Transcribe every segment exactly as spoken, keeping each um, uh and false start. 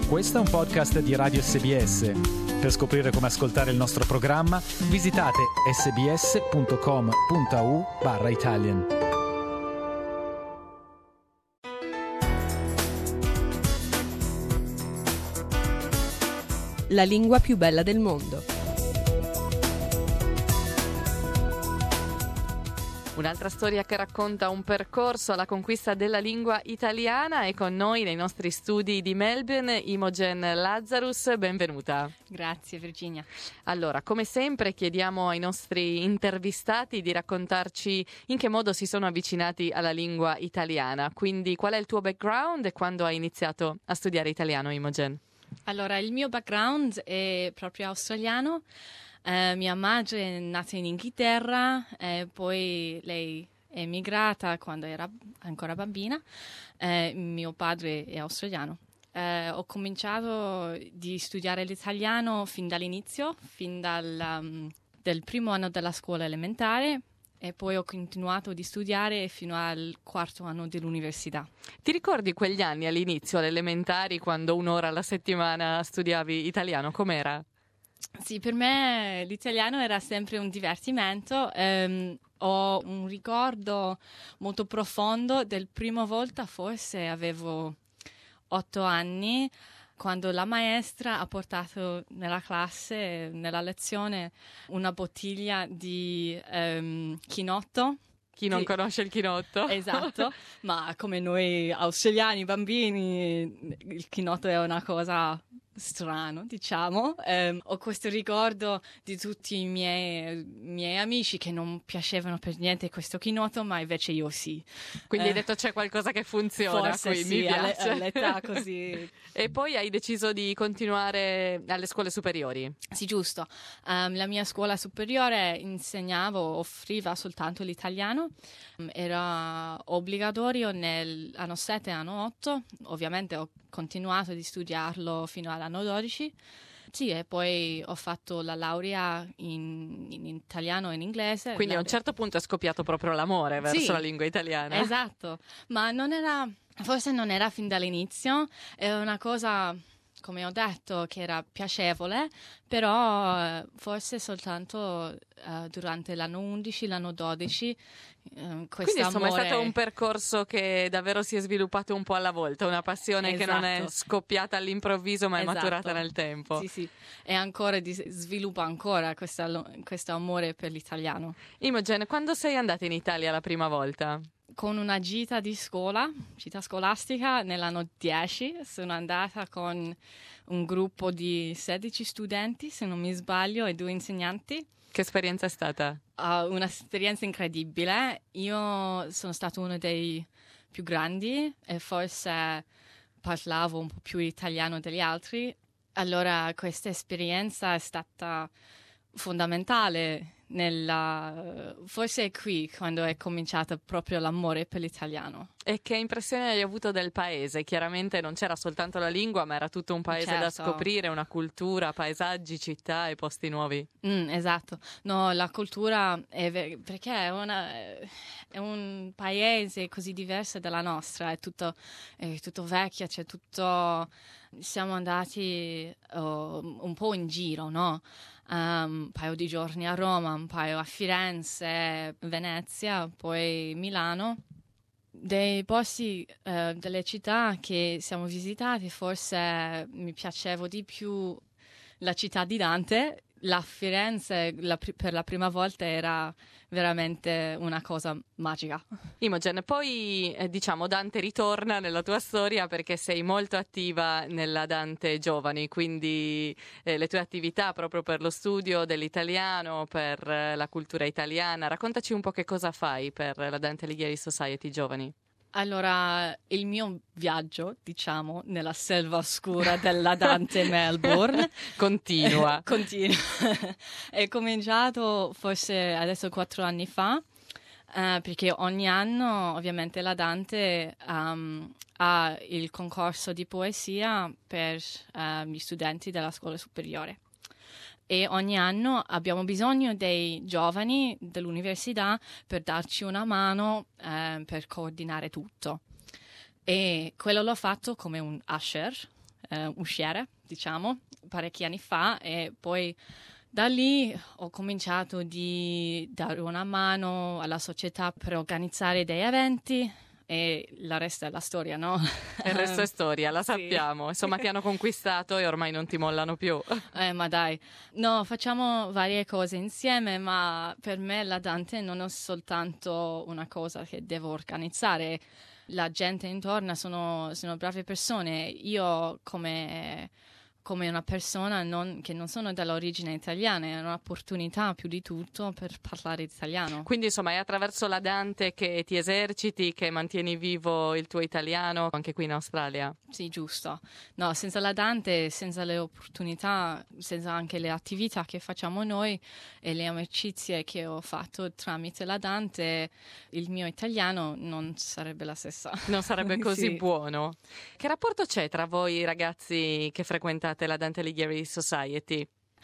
Questo è un podcast di Radio S B S. Per scoprire come ascoltare il nostro programma, visitate sbs.com.au barra Italian. La lingua più bella del mondo. Un'altra storia che racconta un percorso alla conquista della lingua italiana è con noi nei nostri studi di Melbourne Imogen Lazarus, benvenuta. Grazie Virginia. Allora, come sempre chiediamo ai nostri intervistati di raccontarci in che modo si sono avvicinati alla lingua italiana, quindi qual è il tuo background e quando hai iniziato a studiare italiano, Imogen? Allora, il mio background è proprio australiano. Uh, mia madre è nata in Inghilterra e poi lei è emigrata quando era ancora bambina. Uh, mio padre è australiano. Uh, ho cominciato di studiare l'italiano fin dall'inizio, fin dal um, del primo anno della scuola elementare, e poi ho continuato di studiare fino al quarto anno dell'università. Ti ricordi quegli anni all'inizio, alle elementari, quando un'ora alla settimana studiavi italiano? Com'era? Sì, per me l'italiano era sempre un divertimento. Um, ho un ricordo molto profondo del prima volta, forse avevo otto anni, quando la maestra ha portato nella classe, nella lezione, una bottiglia di um, chinotto. Chi non Sì. conosce il chinotto? Esatto, ma come noi australiani, bambini, il chinotto è una cosa strano, diciamo. Um, ho questo ricordo di tutti i miei, miei amici che non piacevano per niente questo chinotto, ma invece io sì. Quindi Eh, hai detto c'è qualcosa che funziona forse qui, sì, mi alle- piace. all'età così. E poi hai deciso di continuare alle scuole superiori? Sì, giusto. Um, la mia scuola superiore insegnavo, offriva soltanto l'italiano. Um, era obbligatorio nell'anno sette e anno otto. Ovviamente ho continuato di studiarlo fino all'anno dodici. Sì, e poi ho fatto la laurea in, in italiano e in inglese. Quindi a un Laurea- certo punto è scoppiato proprio l'amore verso Sì. la lingua italiana. Esatto, ma non era, forse non era fin dall'inizio, è una cosa, come ho detto, che era piacevole, però eh, forse soltanto eh, durante l'anno undici, l'anno dodici, eh, questo Quindi insomma amore... è stato un percorso che davvero si è sviluppato un po' alla volta, una passione che non è Esatto. scoppiata all'improvviso ma è Esatto. maturata nel tempo. Sì, sì, e ancora di, sviluppa ancora questa- questo amore per l'italiano. Imogen, quando sei andata in Italia la prima volta? Con una gita di scuola, gita scolastica, nell'anno dieci sono andata con un gruppo di sedici studenti, se non mi sbaglio, e due insegnanti. Che esperienza è stata? Uh, un'esperienza incredibile. Io sono stato uno dei più grandi e forse parlavo un po' più italiano degli altri. Allora questa esperienza è stata fondamentale. Nella, forse è qui quando è cominciato proprio l'amore per l'italiano. E che impressione hai avuto del paese? Chiaramente non c'era soltanto la lingua, ma era tutto un paese da Certo. scoprire, una cultura, paesaggi, città e posti nuovi. Mm, esatto, no, la cultura è ver- perché è, una, è un paese così diverso dalla nostra, è tutto, è tutto vecchio, c'è tutto, siamo andati oh, un po' in giro, no? Um, un paio di giorni a Roma, un paio a Firenze, Venezia, poi Milano. Dei posti, eh, delle città che siamo visitati, forse mi piaceva di più la città di Dante. La Firenze la pri- per la prima volta era veramente una cosa magica. Imogen, poi eh, diciamo Dante ritorna nella tua storia perché sei molto attiva nella Dante Giovani, quindi eh, le tue attività proprio per lo studio dell'italiano, per eh, la cultura italiana. Raccontaci un po' che cosa fai per la Dante Alighieri Society Giovani. Allora, il mio viaggio, diciamo, nella selva oscura della Dante Melbourne Continua. continua. È cominciato forse adesso quattro anni fa, eh, perché ogni anno ovviamente la Dante um, ha il concorso di poesia per eh, gli studenti della scuola superiore. E ogni anno abbiamo bisogno dei giovani dell'università per darci una mano eh, per coordinare tutto. E quello l'ho fatto come un usher, eh, uscire, diciamo, parecchi anni fa, e poi da lì ho cominciato di dare una mano alla società per organizzare dei eventi. E la resta è la storia, no? Il resto è storia, la Sì. sappiamo. Insomma, ti hanno conquistato e ormai non ti mollano più. Eh, ma dai, no, facciamo varie cose insieme, ma per me la Dante non è soltanto una cosa che devo organizzare. La gente intorno sono, sono brave persone. Io come... come una persona non, che non sono dall'origine italiana, è un'opportunità più di tutto per parlare italiano. Quindi insomma è attraverso la Dante che ti eserciti, che mantieni vivo il tuo italiano anche qui in Australia? Sì, giusto. No, senza la Dante, senza le opportunità, senza anche le attività che facciamo noi e le amicizie che ho fatto tramite la Dante, il mio italiano non sarebbe la stessa. Non sarebbe così Sì. buono. Che rapporto c'è tra voi ragazzi che frequentate la Dante Alighieri Society?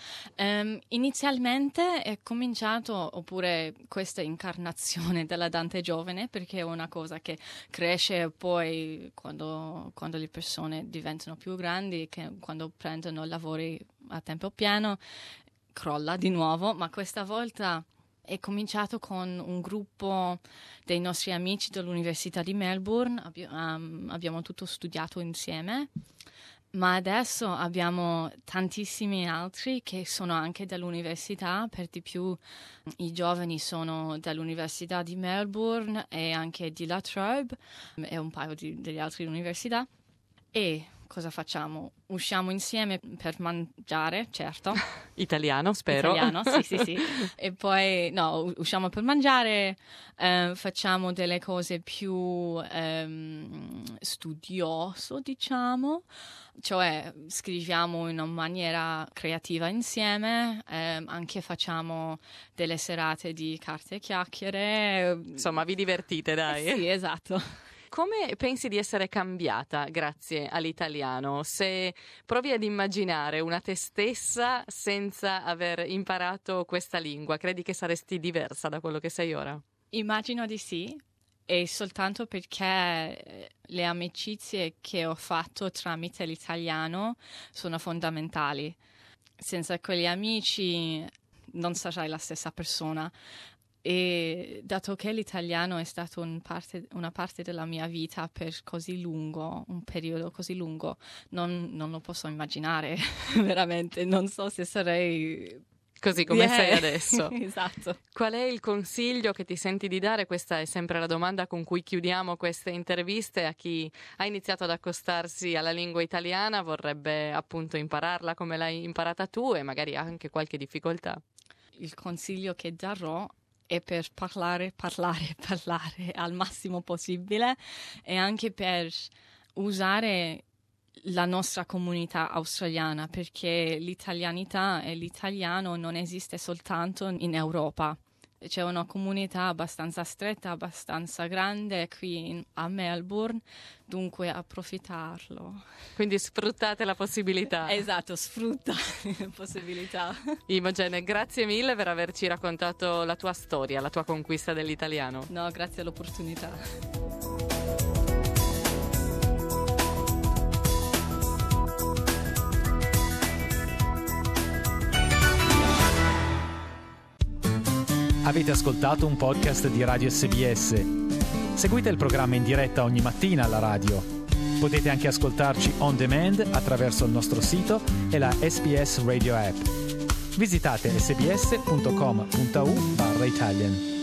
Um, inizialmente è cominciato, oppure questa incarnazione della Dante giovane, perché è una cosa che cresce e poi quando, quando le persone diventano più grandi, che quando prendono lavori a tempo pieno, crolla di nuovo, ma questa volta è cominciato con un gruppo dei nostri amici dell'Università di Melbourne, Abbi- um, abbiamo tutto studiato insieme. Ma adesso abbiamo tantissimi altri che sono anche dall'università, per di più i giovani sono dall'Università di Melbourne e anche di La Trobe e un paio di, delle altre università. E cosa facciamo? Usciamo insieme per mangiare, certo. Italiano, spero. Italiano, sì, sì, sì. E poi, no, usciamo per mangiare, eh, facciamo delle cose più ehm, studioso, diciamo. Cioè scriviamo in una maniera creativa insieme, ehm, anche facciamo delle serate di carte e chiacchiere. Insomma, vi divertite, dai. Sì, esatto. Come pensi di essere cambiata grazie all'italiano? Se provi ad immaginare una te stessa senza aver imparato questa lingua, credi che saresti diversa da quello che sei ora? Immagino di sì. E soltanto perché le amicizie che ho fatto tramite l'italiano sono fondamentali. Senza quegli amici non sarai la stessa persona. E dato che l'italiano è stato un parte, una parte della mia vita per così lungo, un periodo così lungo, non, non lo posso immaginare, veramente. Non so se sarei... Così come Yeah. sei adesso. Esatto. Qual è il consiglio che ti senti di dare? Questa è sempre la domanda con cui chiudiamo queste interviste a chi ha iniziato ad accostarsi alla lingua italiana, vorrebbe appunto impararla come l'hai imparata tu e magari ha anche qualche difficoltà. Il consiglio che darò è per parlare, parlare, parlare al massimo possibile e anche per usare la nostra comunità australiana, perché l'italianità e l'italiano non esiste soltanto in Europa. C'è una comunità abbastanza stretta, abbastanza grande qui in, a Melbourne, dunque approfittarlo. Quindi sfruttate la possibilità. Esatto, sfrutta la possibilità. Imogene, grazie mille per averci raccontato la tua storia, la tua conquista dell'italiano. No, grazie all'opportunità. Avete ascoltato un podcast di Radio S B S. Seguite il programma in diretta ogni mattina alla radio. Potete anche ascoltarci on demand attraverso il nostro sito e la S B S Radio app. Visitate sbs punto com punto a u barra Italian.